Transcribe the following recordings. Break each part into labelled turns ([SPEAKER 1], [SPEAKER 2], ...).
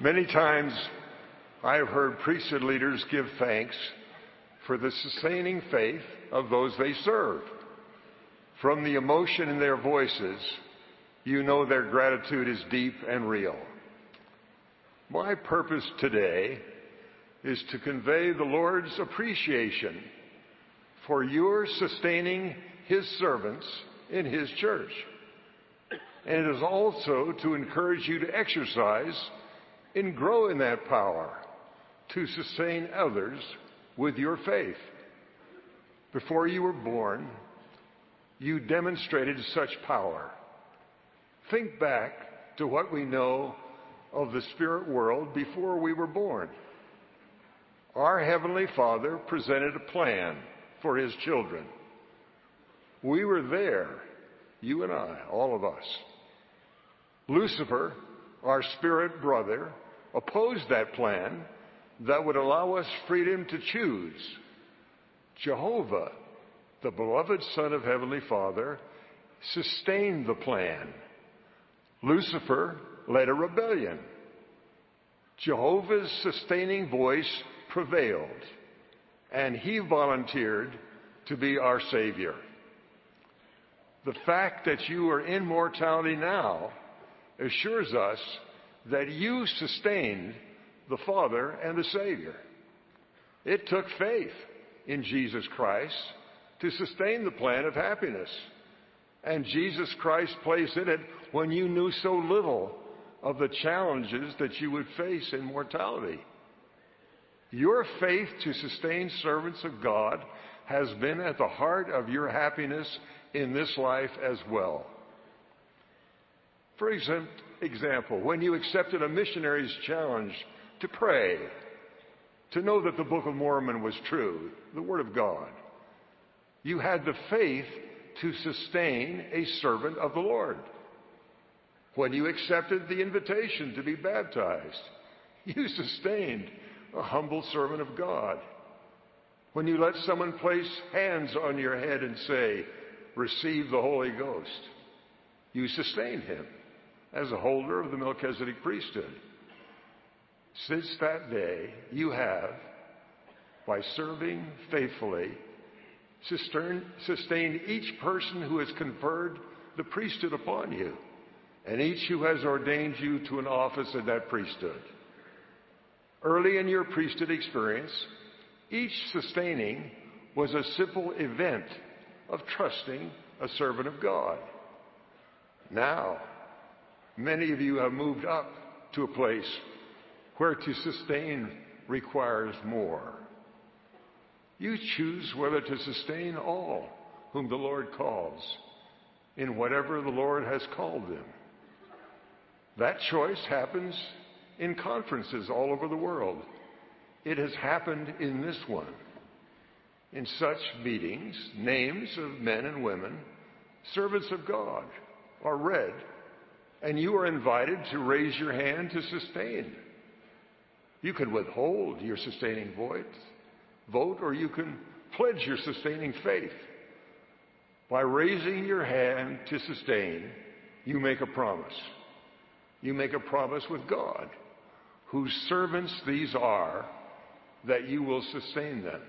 [SPEAKER 1] Many times I have heard priesthood leaders give thanks for the sustaining faith of those they serve. From the emotion in their voices, you know their gratitude is deep and real. My purpose today is to convey the Lord's appreciation for your sustaining His servants in His church. And it is also to encourage you to exercise and grow in that power to sustain others with your faith. Before you were born, you demonstrated such power. Think back to what we know of the spirit world before we were born. Our Heavenly Father presented a plan for His children. We were there, you and I, all of us. Lucifer, our spirit brother, opposed that plan that would allow us freedom to choose. Jehovah, the beloved Son of Heavenly Father, sustained the plan. Lucifer led a rebellion. Jehovah's sustaining voice prevailed, and He volunteered to be our Savior. The fact that you are in mortality now assures us that you sustained the Father and the Savior. It took faith in Jesus Christ to sustain the plan of happiness. And Jesus Christ placed in it when you knew so little of the challenges that you would face in mortality. Your faith to sustain servants of God has been at the heart of your happiness in this life as well. For example, when you accepted a missionary's challenge to pray, to know that the Book of Mormon was true, the Word of God, you had the faith to sustain a servant of the Lord. When you accepted the invitation to be baptized, you sustained a humble servant of God. When you let someone place hands on your head and say, "Receive the Holy Ghost," you sustained him as a holder of the Melchizedek priesthood. Since that day, you have, by serving faithfully, sustained each person who has conferred the priesthood upon you, and each who has ordained you to an office in that priesthood. Early in your priesthood experience, each sustaining was a simple event of trusting a servant of God. Now, many of you have moved up to a place where to sustain requires more. You choose whether to sustain all whom the Lord calls in whatever the Lord has called them. That choice happens in conferences all over the world. It has happened in this one. In such meetings, names of men and women, servants of God, are read, and you are invited to raise your hand to sustain. You can withhold your sustaining vote, or you can pledge your sustaining faith. By raising your hand to sustain, you make a promise. You make a promise with God, whose servants these are, that you will sustain them.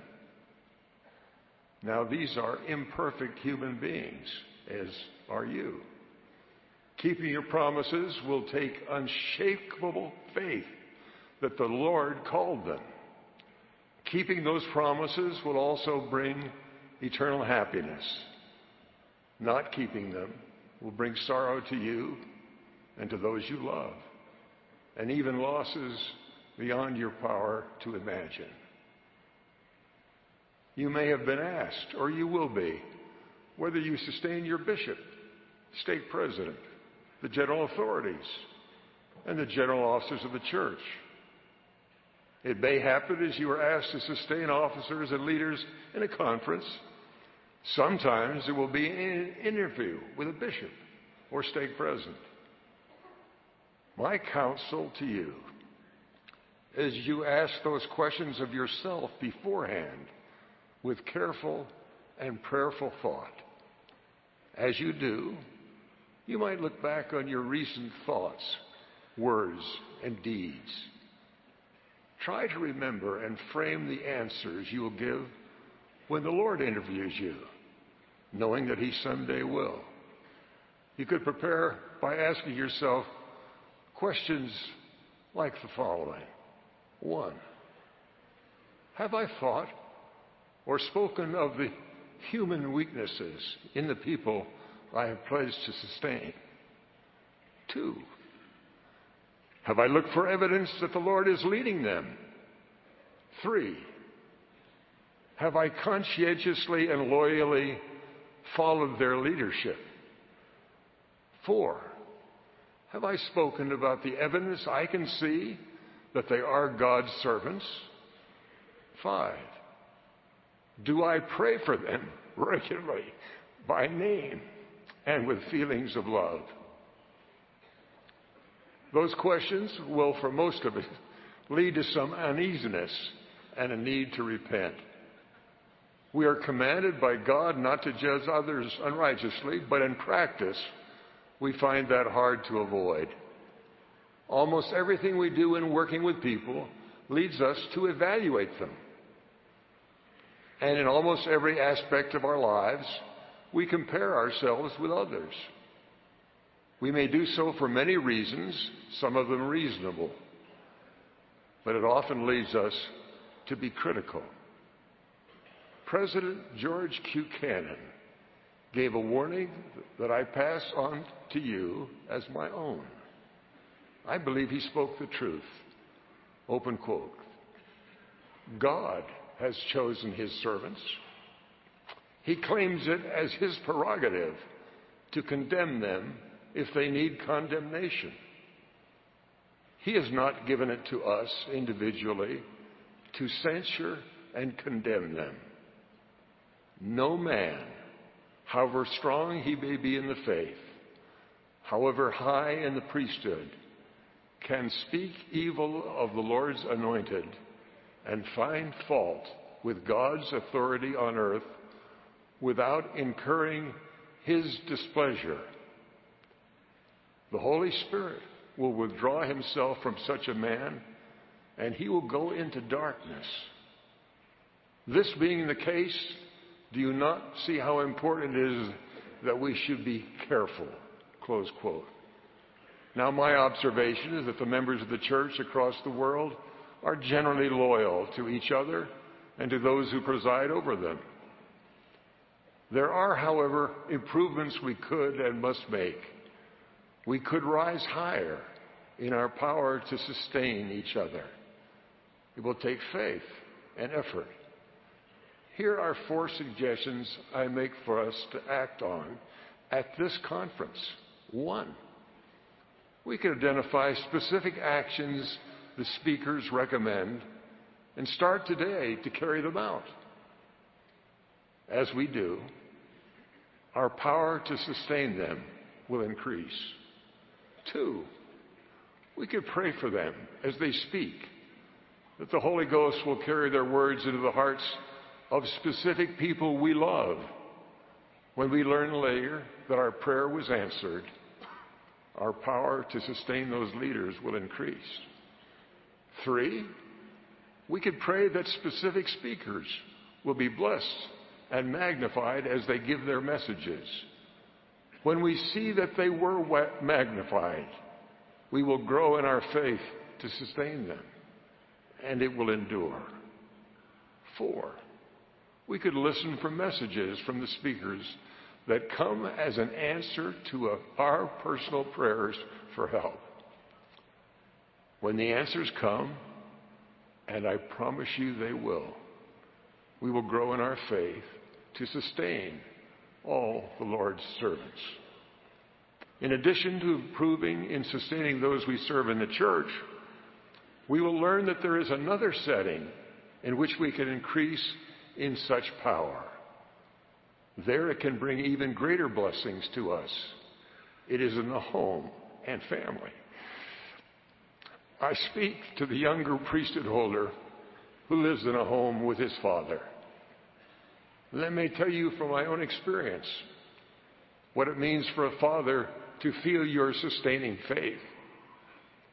[SPEAKER 1] Now, these are imperfect human beings, as are you. Keeping your promises will take unshakable faith that the Lord called them. Keeping those promises will also bring eternal happiness. Not keeping them will bring sorrow to you and to those you love, and even losses beyond your power to imagine. You may have been asked, or you will be, whether you sustain your bishop, stake president, the general authorities, and the general officers of the church. It may happen as you are asked to sustain officers and leaders in a conference. Sometimes it will be an interview with a bishop or stake president. My counsel to you, as you ask those questions of yourself beforehand with careful and prayerful thought, as you do, you might look back on your recent thoughts words, and deeds. Try to remember and frame the answers you will give when the Lord interviews you, knowing that He someday will. You could prepare by asking yourself questions like the following. 1. Have I thought or spoken of the human weaknesses in the people I have pledged to sustain? 2. Have I looked for evidence that the Lord is leading them? 3. Have I conscientiously and loyally followed their leadership? 4. Have I spoken about the evidence I can see that they are God's servants? 5. Do I pray for them regularly by name and with feelings of love? Those questions will, for most of us, lead to some uneasiness and a need to repent. We are commanded by God not to judge others unrighteously, but in practice, we find that hard to avoid. Almost everything we do in working with people leads us to evaluate them. And in almost every aspect of our lives, we compare ourselves with others. We may do so for many reasons, some of them reasonable, but it often leads us to be critical. President George Q. Cannon gave a warning that I pass on to you as my own. I believe he spoke the truth. Open quote. God has chosen His servants. He claims it as His prerogative to condemn them if they need condemnation. He has not given it to us individually to censure and condemn them. No man, however strong he may be in the faith, however high in the priesthood, can speak evil of the Lord's anointed and find fault with God's authority on earth without incurring His displeasure. The Holy Spirit will withdraw Himself from such a man, and he will go into darkness. This being the case, do you not see how important it is that we should be careful? Close quote. Now, my observation is that the members of the church across the world are generally loyal to each other and to those who preside over them. There are, however, improvements we could and must make. We could rise higher in our power to sustain each other. It will take faith and effort. Here are 4 suggestions I make for us to act on at this conference. 1, we can identify specific actions the speakers recommend and start today to carry them out. As we do, our power to sustain them will increase. 2, we could pray for them as they speak, that the Holy Ghost will carry their words into the hearts of specific people we love. When we learn later that our prayer was answered, our power to sustain those leaders will increase. 3, we could pray that specific speakers will be blessed and magnified as they give their messages. When we see that they were magnified, we will grow in our faith to sustain them, and it will endure. 4, we could listen for messages from the speakers that come as an answer to our personal prayers for help. When the answers come, and I promise you they will, we will grow in our faith to sustain all the Lord's servants. In addition to improving in sustaining those we serve in the church, we will learn that there is another setting in which we can increase in such power. There it can bring even greater blessings to us. It is in the home and family. I speak to the younger priesthood holder who lives in a home with his father. Let me tell you from my own experience what it means for a father to feel your sustaining faith.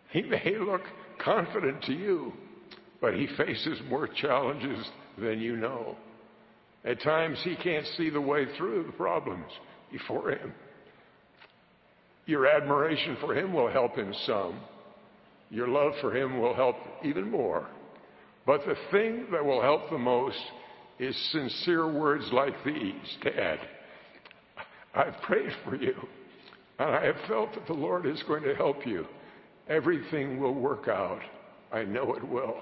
[SPEAKER 1] He may look confident to you, but he faces more challenges than you know. At times, he can't see the way through the problems before him. Your admiration for him will help him some. Your love for him will help even more. But the thing that will help the most is sincere words like these. Dad, I've prayed for you, and I have felt that the Lord is going to help you. Everything will work out. I know it will.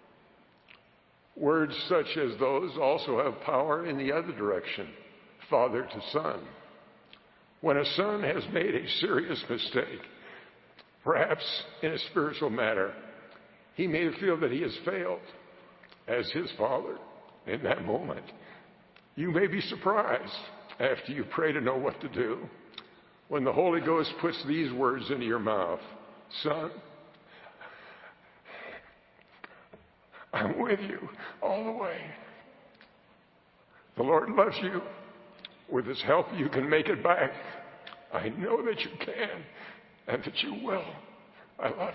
[SPEAKER 1] Words such as those also have power in the other direction, father to son. When a son has made a serious mistake, perhaps in a spiritual matter, he may feel that he has failed as his father in that moment. You may be surprised after you pray to know what to do when the Holy Ghost puts these words into your mouth. Son, I'm with you all the way. The Lord loves you. With his help, you can make it back. I know that you can and that you will. I love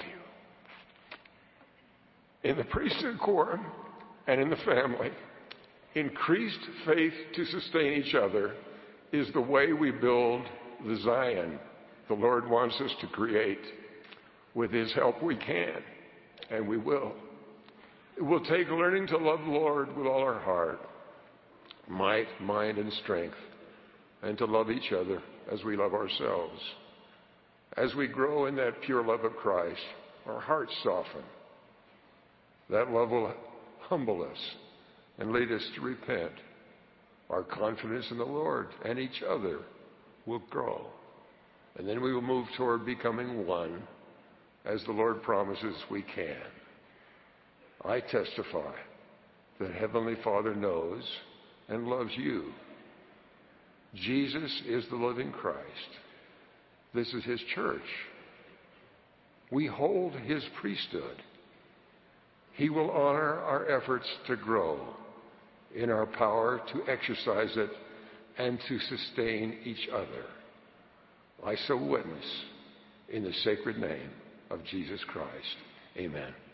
[SPEAKER 1] you. In the priesthood quorum and in the family, increased faith to sustain each other is the way we build the Zion the Lord wants us to create. With his help, we can, and we will. It will take learning to love the Lord with all our heart, might, mind, and strength, and to love each other as we love ourselves. As we grow in that pure love of Christ, our hearts soften. That love will humble us and lead us to repent. Our confidence in the Lord and each other will grow. And then we will move toward becoming one, as the Lord promises we can. I testify that Heavenly Father knows and loves you. Jesus is the living Christ. This is his church. We hold his priesthood. He will honor our efforts to grow in our power to exercise it and to sustain each other. I so witness in the sacred name of Jesus Christ. Amen.